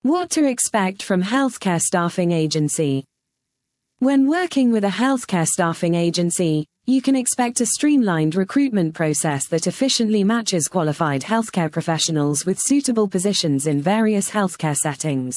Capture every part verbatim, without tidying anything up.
What to expect from healthcare staffing agency. When working with a healthcare staffing agency, you can expect a streamlined recruitment process that efficiently matches qualified healthcare professionals with suitable positions in various healthcare settings.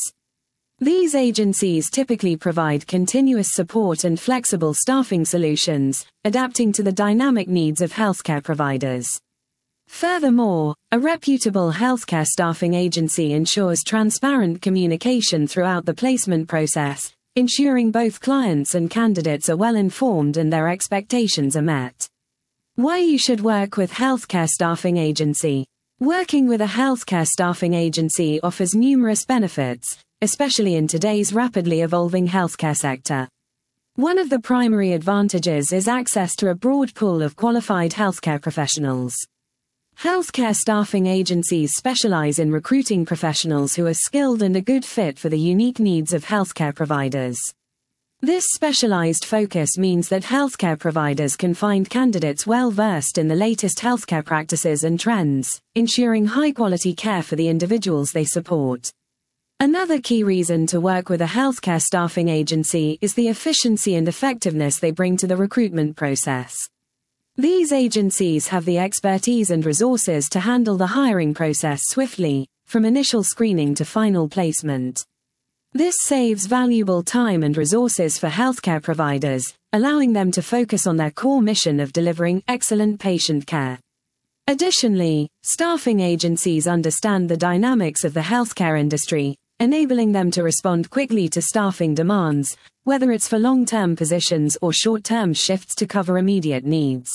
These agencies typically provide continuous support and flexible staffing solutions, adapting to the dynamic needs of healthcare providers. Furthermore, a reputable healthcare staffing agency ensures transparent communication throughout the placement process, ensuring both clients and candidates are well informed and their expectations are met. Why you should work with healthcare staffing agency. Working with a healthcare staffing agency offers numerous benefits, especially in today's rapidly evolving healthcare sector. One of the primary advantages is access to a broad pool of qualified healthcare professionals. Healthcare staffing agencies specialize in recruiting professionals who are skilled and a good fit for the unique needs of healthcare providers. This specialized focus means that healthcare providers can find candidates well versed in the latest healthcare practices and trends, ensuring high-quality care for the individuals they support. Another key reason to work with a healthcare staffing agency is the efficiency and effectiveness they bring to the recruitment process. These agencies have the expertise and resources to handle the hiring process swiftly, from initial screening to final placement. This saves valuable time and resources for healthcare providers, allowing them to focus on their core mission of delivering excellent patient care. Additionally, staffing agencies understand the dynamics of the healthcare industry, enabling them to respond quickly to staffing demands, whether it's for long-term positions or short-term shifts to cover immediate needs.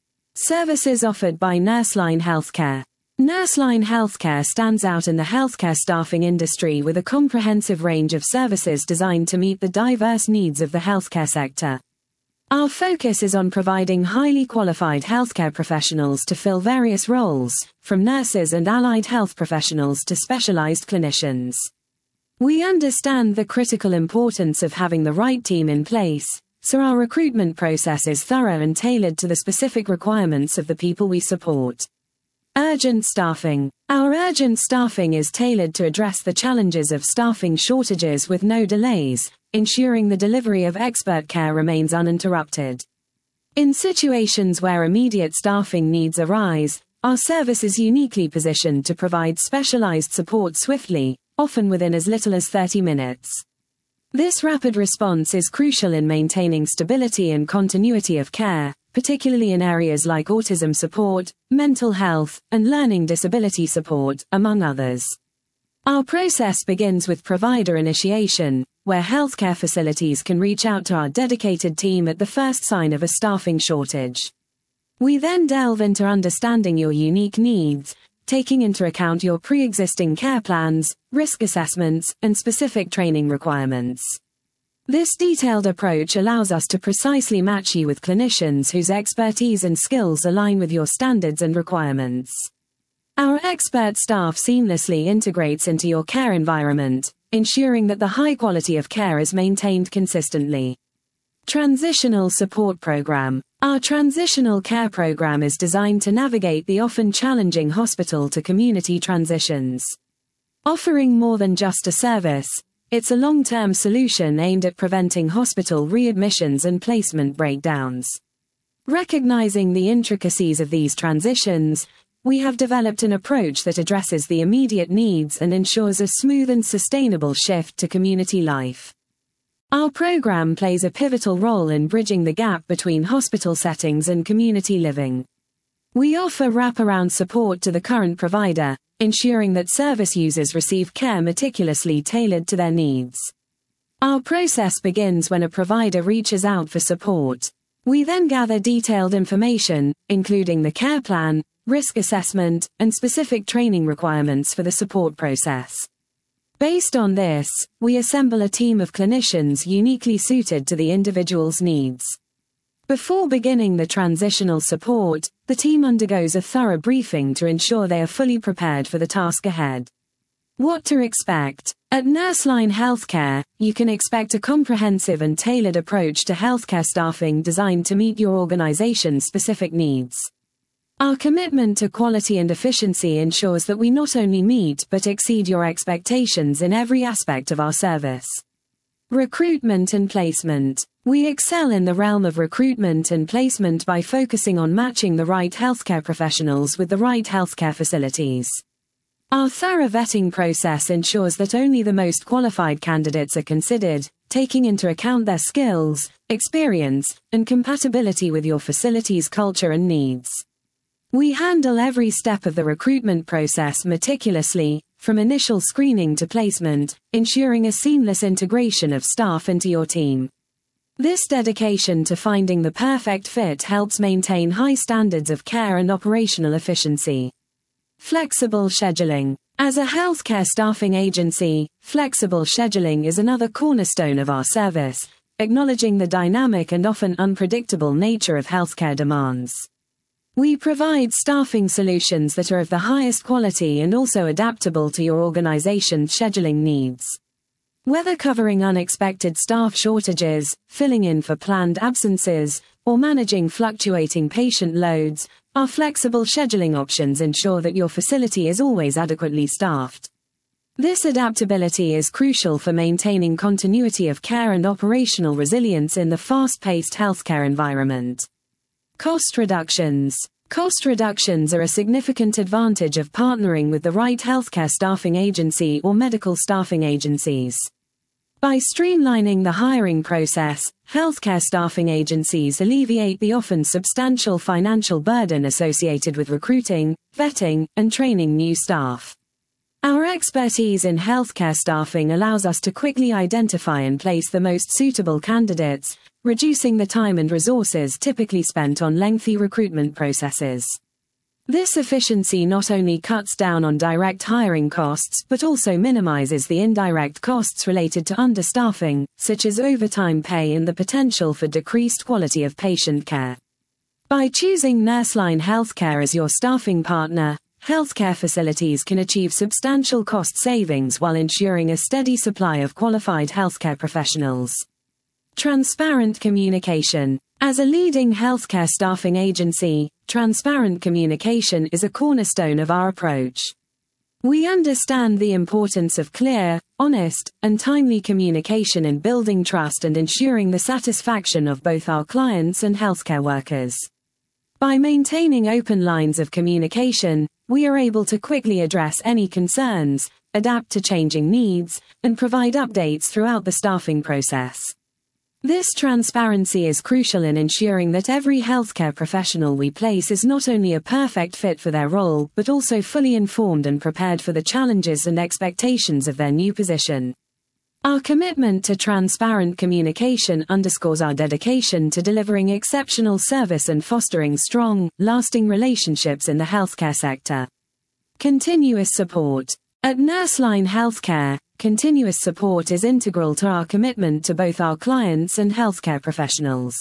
Services offered by Nurseline Healthcare. Nurseline Healthcare stands out in the healthcare staffing industry with a comprehensive range of services designed to meet the diverse needs of the healthcare sector. Our focus is on providing highly qualified healthcare professionals to fill various roles, from nurses and allied health professionals to specialized clinicians. We understand the critical importance of having the right team in place, so our recruitment process is thorough and tailored to the specific requirements of the people we support. Urgent staffing. Our urgent staffing is tailored to address the challenges of staffing shortages with no delays, ensuring the delivery of expert care remains uninterrupted. In situations where immediate staffing needs arise, our service is uniquely positioned to provide specialized support swiftly, often within as little as thirty minutes. This rapid response is crucial in maintaining stability and continuity of care, particularly in areas like autism support, mental health, and learning disability support, among others. Our process begins with provider initiation, where healthcare facilities can reach out to our dedicated team at the first sign of a staffing shortage. We then delve into understanding your unique needs, taking into account your pre-existing care plans, risk assessments, and specific training requirements. This detailed approach allows us to precisely match you with clinicians whose expertise and skills align with your standards and requirements. Our expert staff seamlessly integrates into your care environment, ensuring that the high quality of care is maintained consistently. Transitional Support Program. Our transitional care program is designed to navigate the often challenging hospital to community transitions. Offering more than just a service, it's a long-term solution aimed at preventing hospital readmissions and placement breakdowns. Recognizing the intricacies of these transitions, we have developed an approach that addresses the immediate needs and ensures a smooth and sustainable shift to community life. Our program plays a pivotal role in bridging the gap between hospital settings and community living. We offer wraparound support to the current provider, ensuring that service users receive care meticulously tailored to their needs. Our process begins when a provider reaches out for support. We then gather detailed information, including the care plan, risk assessment, and specific training requirements for the support process. Based on this, we assemble a team of clinicians uniquely suited to the individual's needs. Before beginning the transitional support, the team undergoes a thorough briefing to ensure they are fully prepared for the task ahead. What to expect? At Nurseline Healthcare, you can expect a comprehensive and tailored approach to healthcare staffing designed to meet your organization's specific needs. Our commitment to quality and efficiency ensures that we not only meet but exceed your expectations in every aspect of our service. Recruitment and placement. We excel in the realm of recruitment and placement by focusing on matching the right healthcare professionals with the right healthcare facilities. Our thorough vetting process ensures that only the most qualified candidates are considered, taking into account their skills, experience, and compatibility with your facility's culture and needs. We handle every step of the recruitment process meticulously, from initial screening to placement, ensuring a seamless integration of staff into your team. This dedication to finding the perfect fit helps maintain high standards of care and operational efficiency. Flexible scheduling. As a healthcare staffing agency, flexible scheduling is another cornerstone of our service, acknowledging the dynamic and often unpredictable nature of healthcare demands. We provide staffing solutions that are of the highest quality and also adaptable to your organization's scheduling needs. Whether covering unexpected staff shortages, filling in for planned absences, or managing fluctuating patient loads, our flexible scheduling options ensure that your facility is always adequately staffed. This adaptability is crucial for maintaining continuity of care and operational resilience in the fast-paced healthcare environment. Cost reductions. Cost reductions are a significant advantage of partnering with the right healthcare staffing agency or medical staffing agencies. By streamlining the hiring process, healthcare staffing agencies alleviate the often substantial financial burden associated with recruiting, vetting, and training new staff. Our expertise in healthcare staffing allows us to quickly identify and place the most suitable candidates, reducing the time and resources typically spent on lengthy recruitment processes. This efficiency not only cuts down on direct hiring costs but also minimizes the indirect costs related to understaffing, such as overtime pay and the potential for decreased quality of patient care. By choosing Nurseline Healthcare as your staffing partner, healthcare facilities can achieve substantial cost savings while ensuring a steady supply of qualified healthcare professionals. Transparent communication. As a leading healthcare staffing agency, transparent communication is a cornerstone of our approach. We understand the importance of clear, honest, and timely communication in building trust and ensuring the satisfaction of both our clients and healthcare workers. By maintaining open lines of communication, we are able to quickly address any concerns, adapt to changing needs, and provide updates throughout the staffing process. This transparency is crucial in ensuring that every healthcare professional we place is not only a perfect fit for their role but also fully informed and prepared for the challenges and expectations of their new position. Our commitment to transparent communication underscores our dedication to delivering exceptional service and fostering strong, lasting relationships in the healthcare sector. Continuous support. At Nurseline Healthcare, continuous support is integral to our commitment to both our clients and healthcare professionals.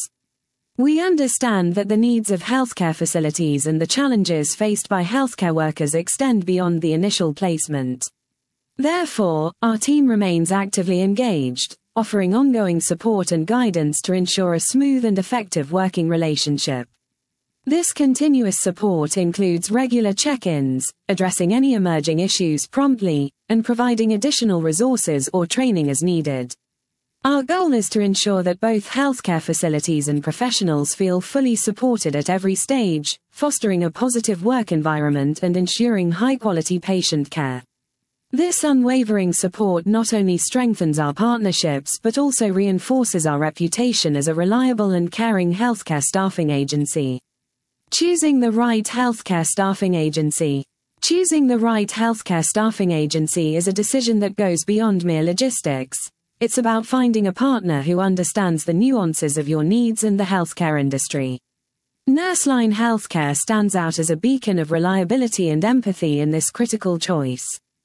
We understand that the needs of healthcare facilities and the challenges faced by healthcare workers extend beyond the initial placement. Therefore, our team remains actively engaged, offering ongoing support and guidance to ensure a smooth and effective working relationship. This continuous support includes regular check-ins, addressing any emerging issues promptly, and providing additional resources or training as needed. Our goal is to ensure that both healthcare facilities and professionals feel fully supported at every stage, fostering a positive work environment and ensuring high-quality patient care. This unwavering support not only strengthens our partnerships but also reinforces our reputation as a reliable and caring healthcare staffing agency. Choosing the right healthcare staffing agency. Choosing the right healthcare staffing agency is a decision that goes beyond mere logistics. It's about finding a partner who understands the nuances of your needs and the healthcare industry. Nurseline Healthcare stands out as a beacon of reliability and empathy in this critical choice.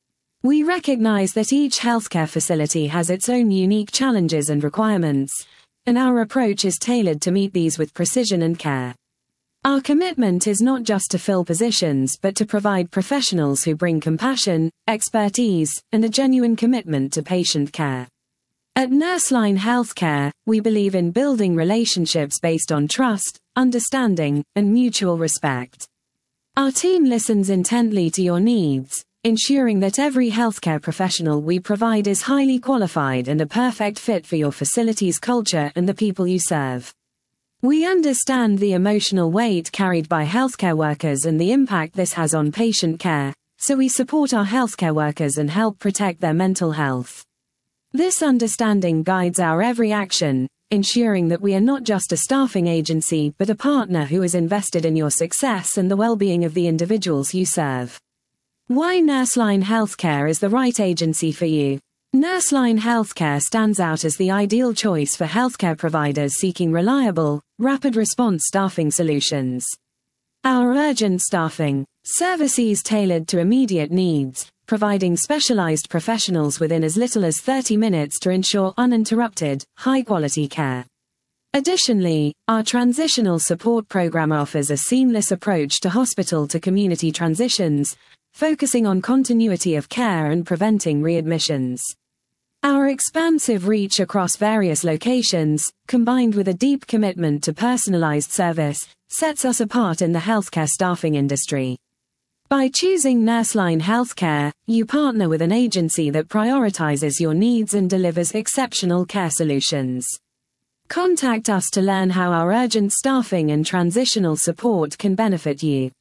We recognize that each healthcare facility has its own unique challenges and requirements, and our approach is tailored to meet these with precision and care. Our commitment is not just to fill positions but to provide professionals who bring compassion, expertise, and a genuine commitment to patient care. At Nurseline Healthcare, we believe in building relationships based on trust, understanding, and mutual respect. Our team listens intently to your needs, ensuring that every healthcare professional we provide is highly qualified and a perfect fit for your facility's culture and the people you serve. We understand the emotional weight carried by healthcare workers and the impact this has on patient care, so we support our healthcare workers and help protect their mental health. This understanding guides our every action, ensuring that we are not just a staffing agency but a partner who is invested in your success and the well-being of the individuals you serve. Why Nurseline Healthcare is the right agency for you. Nurseline Healthcare stands out as the ideal choice for healthcare providers seeking reliable, rapid response staffing solutions. Our urgent staffing services tailored to immediate needs, providing specialized professionals within as little as thirty minutes to ensure uninterrupted, high-quality care. Additionally, our transitional support program offers a seamless approach to hospital-to-community transitions, focusing on continuity of care and preventing readmissions. Our expansive reach across various locations, combined with a deep commitment to personalized service, sets us apart in the healthcare staffing industry. By choosing Nurseline Healthcare, you partner with an agency that prioritizes your needs and delivers exceptional care solutions. Contact us to learn how our urgent staffing and transitional support can benefit you.